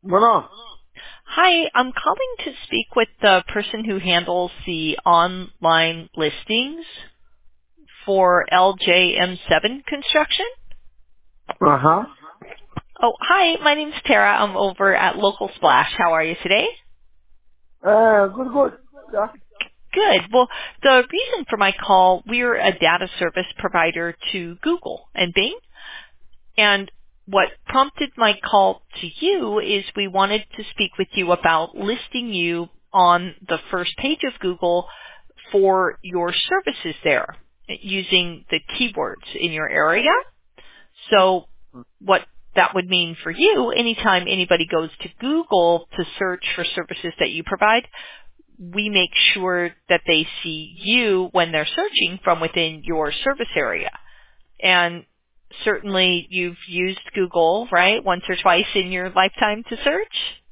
Bueno, Hi, I'm calling to speak with the person who handles the online listings for LJM7 construction. ajá. Oh, hi, my name's Tara. I'm over at Local Splash. How are you today? Good, good. Yeah. Good. Well, the reason for my call, we're a data service provider to Google and Bing. And what prompted my call to you is we wanted to speak with you about listing you on the first page of Google for your services there using the keywords in your area. So what that would mean for you, anytime anybody goes to Google to search for services that you provide, we make sure that they see you when they're searching from within your service area. And certainly you've used Google, right, once or twice in your lifetime to search?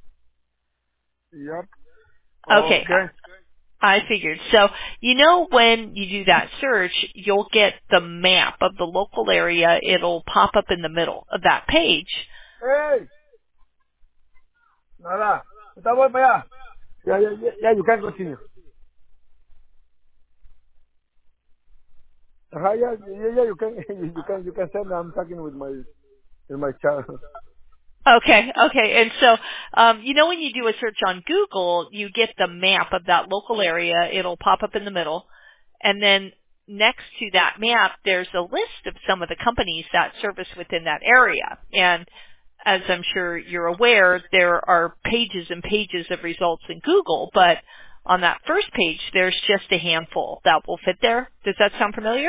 Yep. Okay, Okay. I figured. So, when you do that search, you'll get the map of the local area. It'll pop up in the middle of that page. Hey, nada. Está voy para allá. Yeah, you can continue. You can, you can send. I'm talking with my child. Okay. And so, when you do a search on Google, you get the map of that local area. It'll pop up in the middle. And then next to that map, there's a list of some of the companies that service within that area. And as I'm sure you're aware, there are pages and pages of results in Google, but on that first page, there's just a handful that will fit there. Does that sound familiar?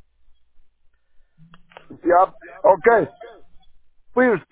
Yep. Okay. First,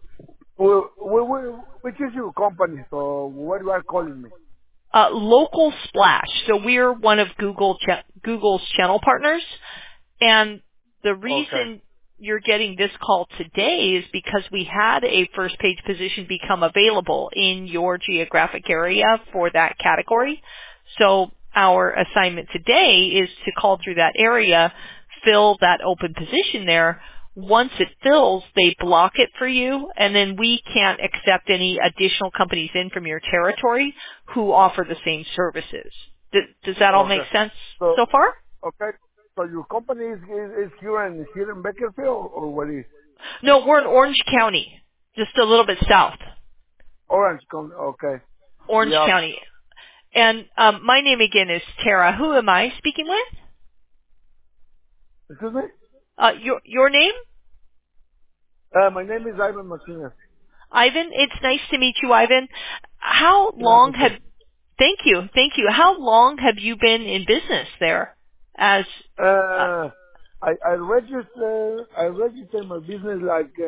which is your company? So, what you are calling me? Local Splash. So we're one of Google's channel partners. And the Okay. reason you're getting this call today is because we had a first page position become available in your geographic area for that category. So our assignment today is to call through that area, fill that open position there. Once it fills, they block it for you, and then we can't accept any additional companies in from your territory who offer the same services. Does that all make Okay. sense So, so far? okay. So your company is here in Bakersfield or what is No, we're in Orange County, just a little bit south. Orange County? Okay. Orange Yep. County. And my name again is Tara. Who am I speaking with? Excuse me? Your name? My name is Ivan Martinez. Ivan. It's nice to meet you, Ivan. How Yeah, long have? okay. Thank you. How long have you been in business there? As uh, Uh, I registered my business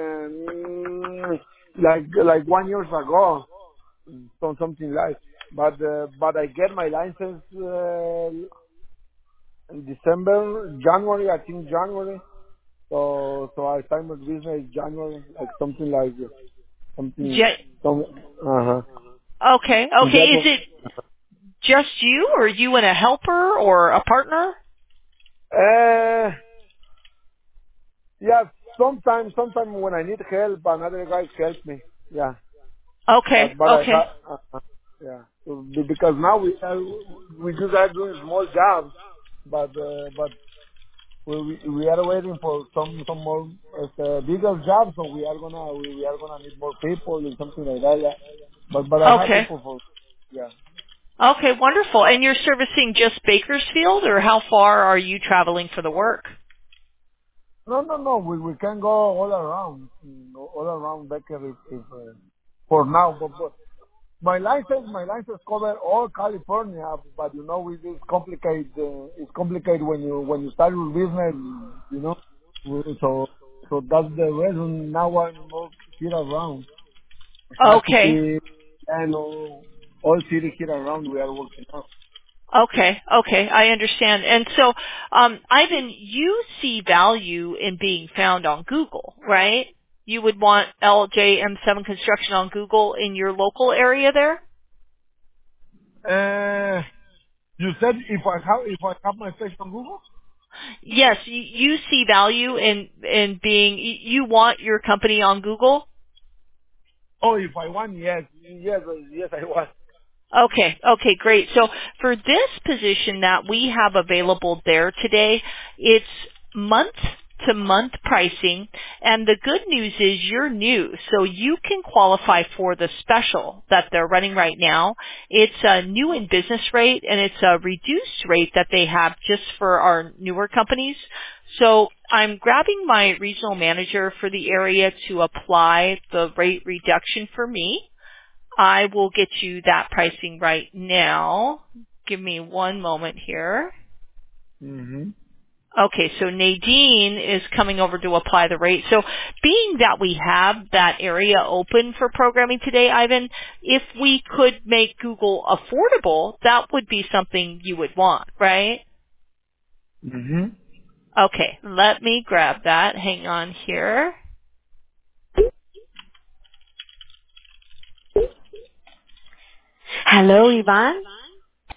like 1 year ago, something like. But I get my license in January, I think January. So I started my business January, like something like something some uh okay. Is huh. it just you, or you and a helper, or a partner? Uh, yeah, sometimes when I need help, another guy help me. Yeah, but I Okay. have, yeah. So, because now we just are doing small jobs, but we are waiting for some more bigger jobs, so we are gonna need more people and something like that. Yeah. But I have Okay. people for yeah. Okay, wonderful. And you're servicing just Bakersfield, or how far are you traveling for the work? No. We can go all around Becker if for now. But my license cover all California. But it's complicated when you start your business. You know, so that's the reason now I'm more here around Okay. Massachusetts and all city here around we are working out. Okay, I understand. And so, Ivan, you see value in being found on Google, right? You would want LJM7 Construction on Google in your local area there? You said if I have my face on Google. Yes, you see value in being, you want your company on Google? Oh, if I want, yes, I want. Okay, great. So for this position that we have available there today, it's month to month pricing, and the good news is you're new, so you can qualify for the special that they're running right now. It's a new in business rate, and it's a reduced rate that they have just for our newer companies. So I'm grabbing my regional manager for the area to apply the rate reduction for me. I will get you that pricing right now. Give me one moment here. Mm-hmm. Okay, so Nadine is coming over to apply the rate. So being that we have that area open for programming today, Ivan, if we could make Google affordable, that would be something you would want, right? Mm-hmm. Okay, let me grab that. Hang on here. Hello, Ivan.